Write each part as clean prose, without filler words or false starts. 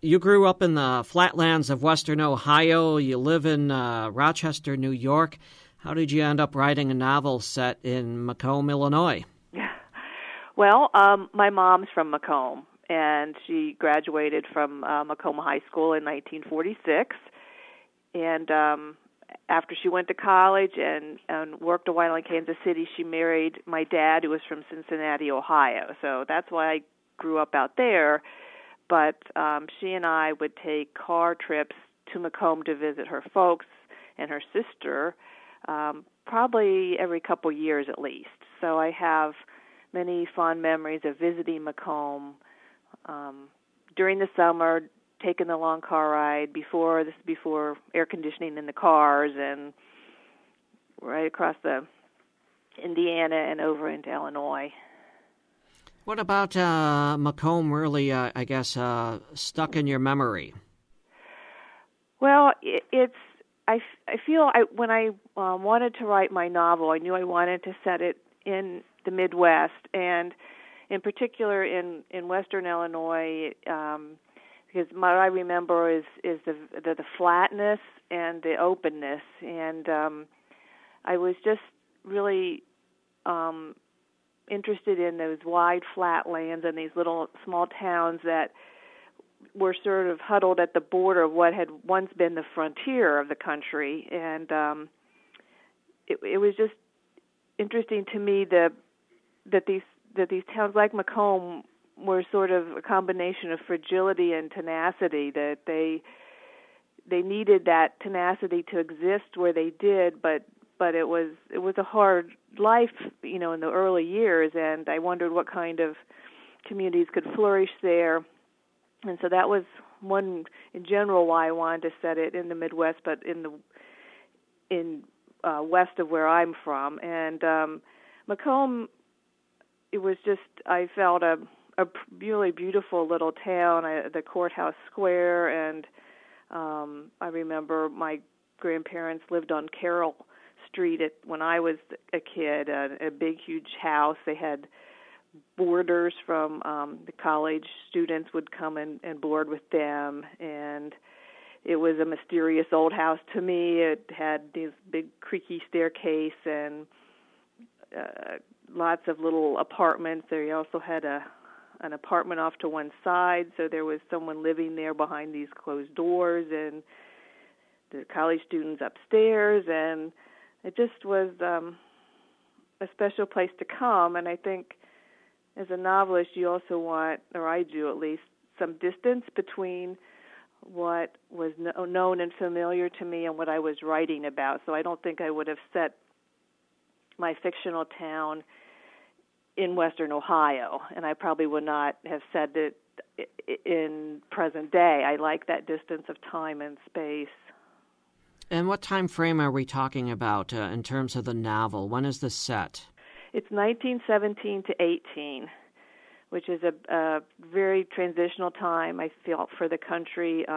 you grew up in the flatlands of Western Ohio. You live in Rochester, New York. How did you end up writing a novel set in Macomb, Illinois? Well, my mom's from Macomb, and she graduated from Macomb High School in 1946. And after she went to college and worked a while in Kansas City, she married my dad, who was from Cincinnati, Ohio. So that's why I grew up out there. But she and I would take car trips to Macomb to visit her folks and her sister, probably every couple years at least. So I have many fond memories of visiting Macomb during the summer, taking the long car ride before air conditioning in the cars, and right across the Indiana and over into Illinois. What about Macomb really, stuck in your memory? Well, I feel when I wanted to write my novel, I knew I wanted to set it in the Midwest, and in particular in Western Illinois, because what I remember is the flatness and the openness, and I was just really interested in those wide flat lands and these little small towns that were sort of huddled at the border of what had once been the frontier of the country, and it was just interesting to me that these towns like Macomb were sort of a combination of fragility and tenacity, that they needed that tenacity to exist where they did, but it was a hard life, in the early years, and I wondered what kind of communities could flourish there. And so that was one, in general, why I wanted to set it in the Midwest, but in west of where I'm from. And Macomb, it was just, I felt a really beautiful little town, the courthouse square, and I remember my grandparents lived on Carroll Street when I was a kid, a big, huge house. They had boarders from the college students would come and board with them, and it was a mysterious old house to me. It had these big creaky staircase and lots of little apartments. They also had an apartment off to one side, so there was someone living there behind these closed doors, and the college students upstairs, and it just was a special place to come. And I think as a novelist, you also want, or I do at least, some distance between what was known and familiar to me and what I was writing about. So I don't think I would have set my fictional town in Western Ohio, and I probably would not have said it in present day. I like that distance of time and space. And what time frame are we talking about in terms of the novel? When is this set? It's 1917 to 18, which is a very transitional time, I feel, for the country.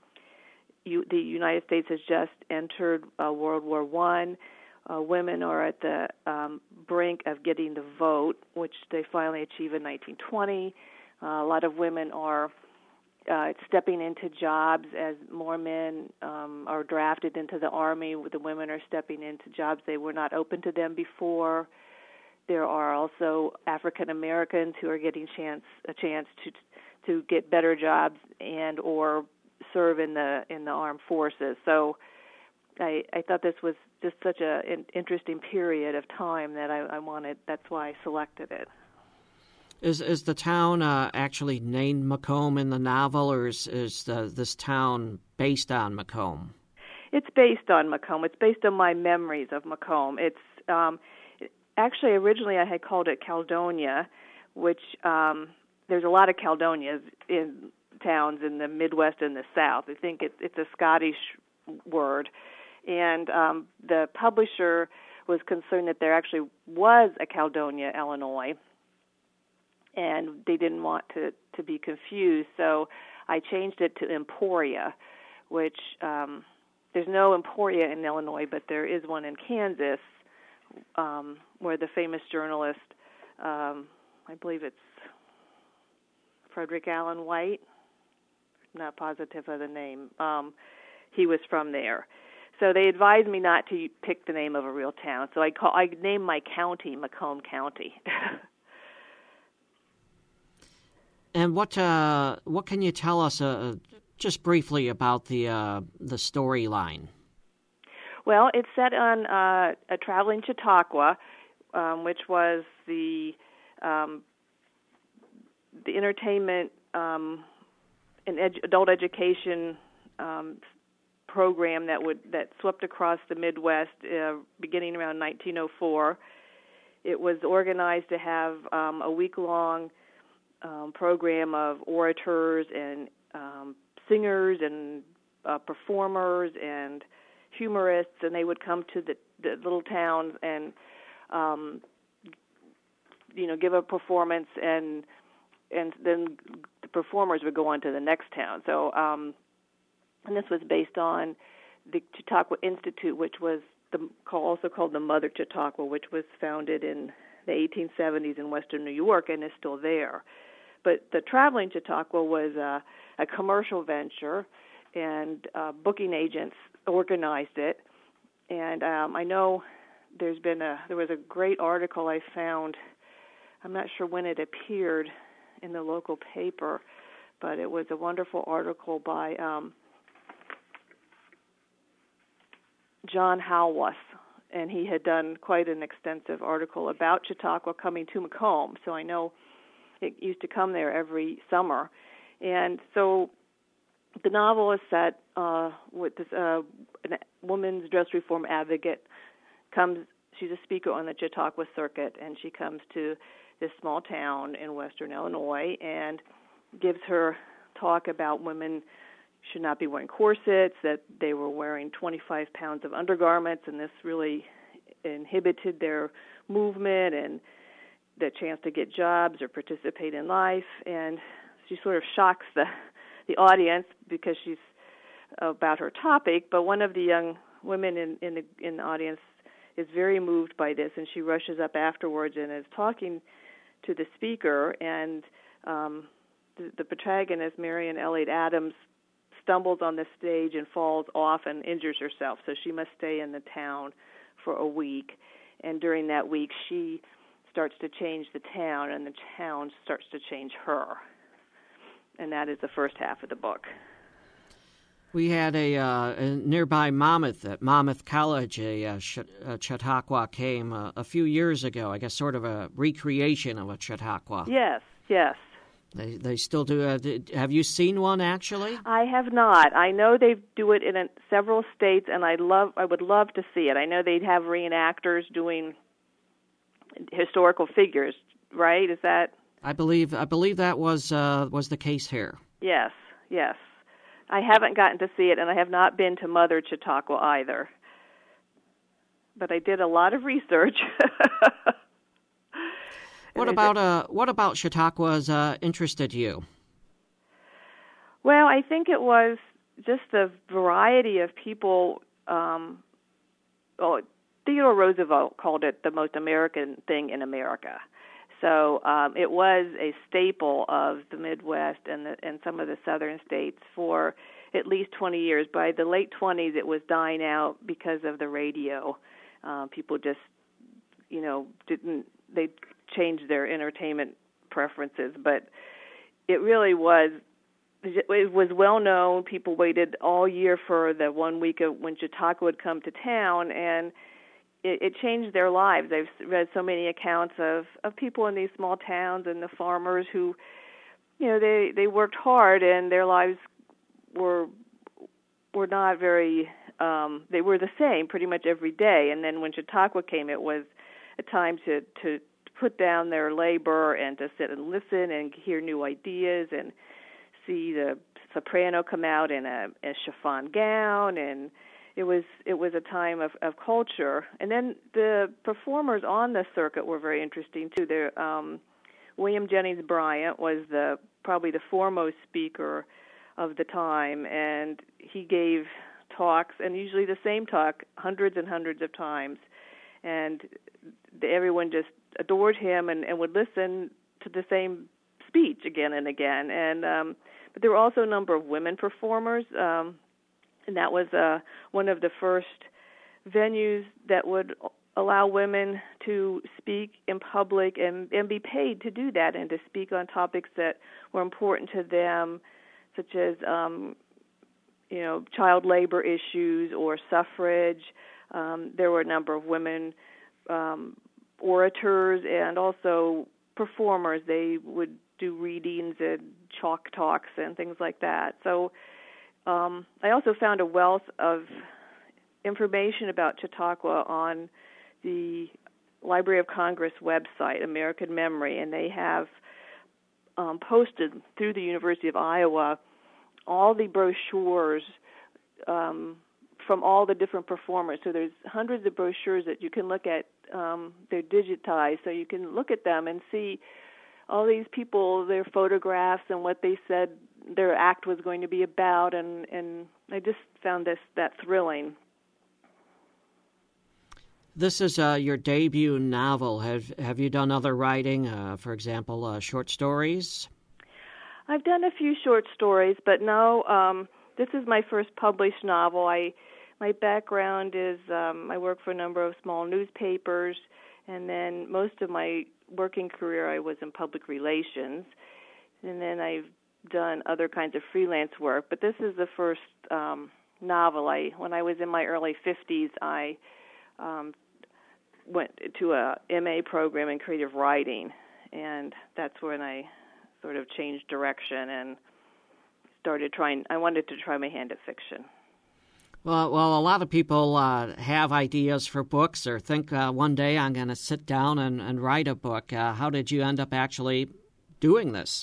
The United States has just entered World War I. Women are at the brink of getting the vote, which they finally achieve in 1920. A lot of women are stepping into jobs as more men are drafted into the Army. The women are stepping into jobs they were not open to them before. There are also African Americans who are getting a chance to get better jobs and or serve in the armed forces. So I thought this was just such an interesting period of time that I wanted. That's why I selected it. Is the town actually named Macomb in the novel, or is this town based on Macomb? It's based on Macomb. It's based on my memories of Macomb. It's actually, originally I had called it Caledonia, which there's a lot of Caledonias in towns in the Midwest and the South. I think it's a Scottish word. And the publisher was concerned that there actually was a Caledonia, Illinois, and they didn't want to be confused. So I changed it to Emporia, which there's no Emporia in Illinois, but there is one in Kansas, where the famous journalist, I believe it's Frederick Allen White, not positive of the name. He was from there. So they advised me not to pick the name of a real town. So I named my county Macomb County. And what can you tell us just briefly about the storyline? Well, it's set on a traveling Chautauqua, which was the entertainment and adult education program that swept across the Midwest beginning around 1904. It was organized to have a week-long program of orators and singers and performers and humorists, and they would come to the little towns and give a performance, and then the performers would go on to the next town. So and this was based on the Chautauqua Institute, which was also called the Mother Chautauqua, which was founded in the 1870s in western New York and is still there. But the Traveling Chautauqua was a commercial venture, and booking agents organized it. And I know there was a great article I found. I'm not sure when it appeared in the local paper, but it was a wonderful article by John Halwas, and he had done quite an extensive article about Chautauqua coming to Macomb. So I know it used to come there every summer. And so the novel is set with this woman's dress reform advocate she's a speaker on the Chautauqua circuit, and she comes to this small town in western Illinois and gives her talk about women should not be wearing corsets, that they were wearing 25 pounds of undergarments, and this really inhibited their movement and the chance to get jobs or participate in life. And she sort of shocks the audience because she's about her topic, but one of the young women in the audience is very moved by this, and she rushes up afterwards and is talking to the speaker, and the protagonist, Marion Elliott Adams, stumbles on the stage and falls off and injures herself, so she must stay in the town for a week. And during that week, she starts to change the town, and the town starts to change her. And that is the first half of the book. We had a nearby Monmouth, at Monmouth College, a Chautauqua came a few years ago, I guess sort of a recreation of a Chautauqua. Yes. They still do. Have you seen one, actually? I have not. I know they do it in several states, and I would love to see it. I know they'd have reenactors doing historical figures, right? Is that? I believe that was the case here. Yes. I haven't gotten to see it, and I have not been to Mother Chautauqua either. But I did a lot of research. What about Chautauqua's interested you? Well, I think it was just the variety of people. Theodore Roosevelt called it the most American thing in America. So it was a staple of the Midwest and some of the southern states for at least 20 years. By the late 20s, it was dying out because of the radio. People just, they changed their entertainment preferences. But it really was, it was well known. People waited all year for the 1 week of when Chautauqua would come to town, and it changed their lives. I've read so many accounts of people in these small towns and the farmers who, they worked hard and their lives were not very, they were the same pretty much every day. And then when Chautauqua came, it was a time to put down their labor and to sit and listen and hear new ideas and see the soprano come out in a chiffon gown, and it was a time of culture. And then the performers on the circuit were very interesting too. William Jennings Bryant was probably the foremost speaker of the time, and he gave talks, and usually the same talk hundreds and hundreds of times, and everyone just adored him and would listen to the same speech again and again. And But there were also a number of women performers, and that was one of the first venues that would allow women to speak in public and be paid to do that and to speak on topics that were important to them, such as child labor issues or suffrage. There were a number of women orators and also performers. They would do readings and chalk talks and things like that. So I also found a wealth of information about Chautauqua on the Library of Congress website, American Memory, and they have posted through the University of Iowa all the brochures from all the different performers. So there's hundreds of brochures that you can look at. They're digitized, so you can look at them and see all these people, their photographs, and what they said their act was going to be about, and I just found that thrilling. This is your debut novel. Have you done other writing, for example, short stories? I've done a few short stories, but no, this is my first published novel. My background is I work for a number of small newspapers, and then most of my working career I was in public relations, and then I've done other kinds of freelance work. But this is the first novel. When I was in my early 50s, I went to a MA program in creative writing, and that's when I sort of changed direction and I wanted to try my hand at fiction. Well, a lot of people have ideas for books or think one day I'm going to sit down and write a book. How did you end up actually doing this?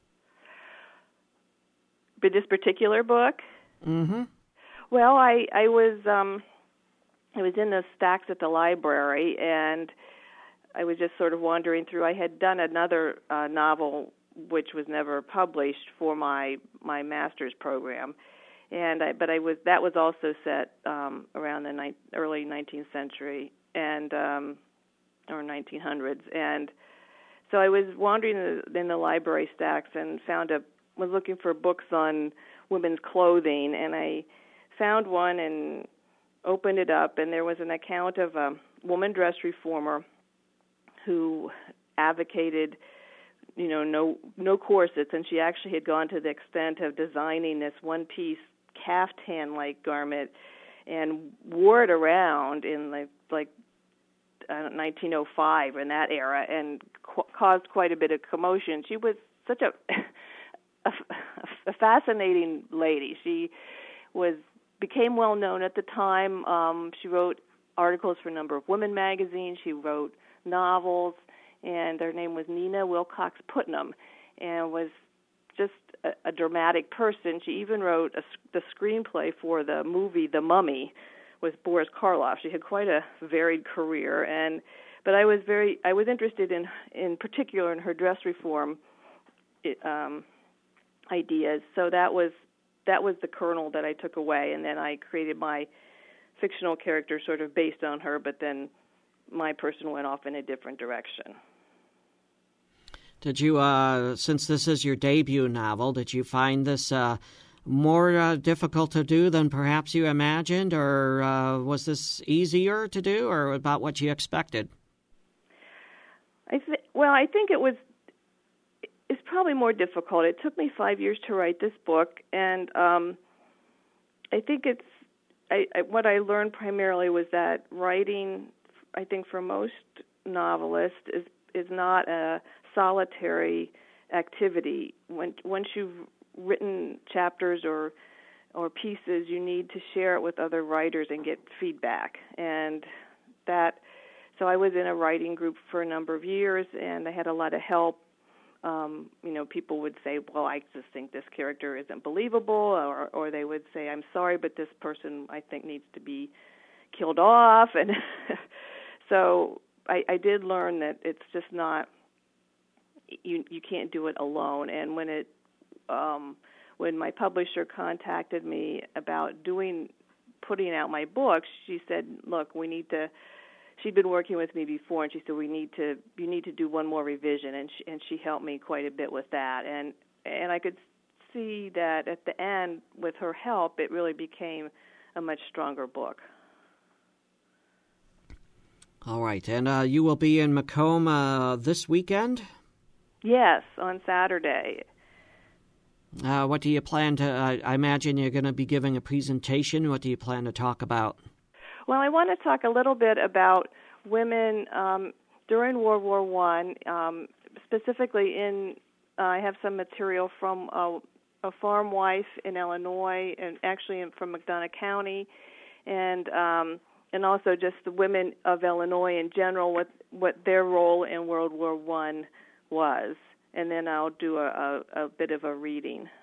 But this particular book? Mm-hmm. Well, I was in the stacks at the library, and I was just sort of wandering through. I had done another novel which was never published for my master's program, that was also set around the early 19th century and or 1900s, and so I was wandering in the library stacks and was looking for books on women's clothing, and I found one and opened it up, and there was an account of a woman dress reformer who advocated, no corsets, and she actually had gone to the extent of designing this one-piece caftan-like garment and wore it around in like 1905 in that era, and caused quite a bit of commotion. She was such a fascinating lady. She became well known at the time. She wrote articles for a number of women magazines. She wrote novels, and her name was Nina Wilcox Putnam, and was just a dramatic person. She even wrote the screenplay for the movie The Mummy with Boris Karloff. She had quite a varied career, but I was interested in particular in her dress reform ideas. So that was the kernel that I took away, and then I created my fictional character sort of based on her, but then my person went off in a different direction. Did you, since this is your debut novel, did you find this more difficult to do than perhaps you imagined, or was this easier to do, or about what you expected? I think it's probably more difficult. It took me 5 years to write this book, and I think what I learned primarily was that writing, I think for most novelists, is not a solitary activity. Once you've written chapters or pieces, you need to share it with other writers and get feedback. So I was in a writing group for a number of years, and I had a lot of help. People would say, well, I just think this character isn't believable, or they would say, I'm sorry, but this person I think needs to be killed off. And so I did learn that it's just not, you can't do it alone. And when my publisher contacted me about putting out my book, she said, look, she'd been working with me before, and she said, you need to do one more revision, and she helped me quite a bit with that. And I could see that at the end, with her help, it really became a much stronger book. All right. And you will be in Macomb this weekend? Yes, on Saturday. What do you plan to, I imagine you're going to be giving a presentation. What do you plan to talk about? Well, I want to talk a little bit about women during World War I, specifically I have some material from a farm wife in Illinois, and actually from McDonough County, and also just the women of Illinois in general, what their role in World War I was. And then I'll do a bit of a reading.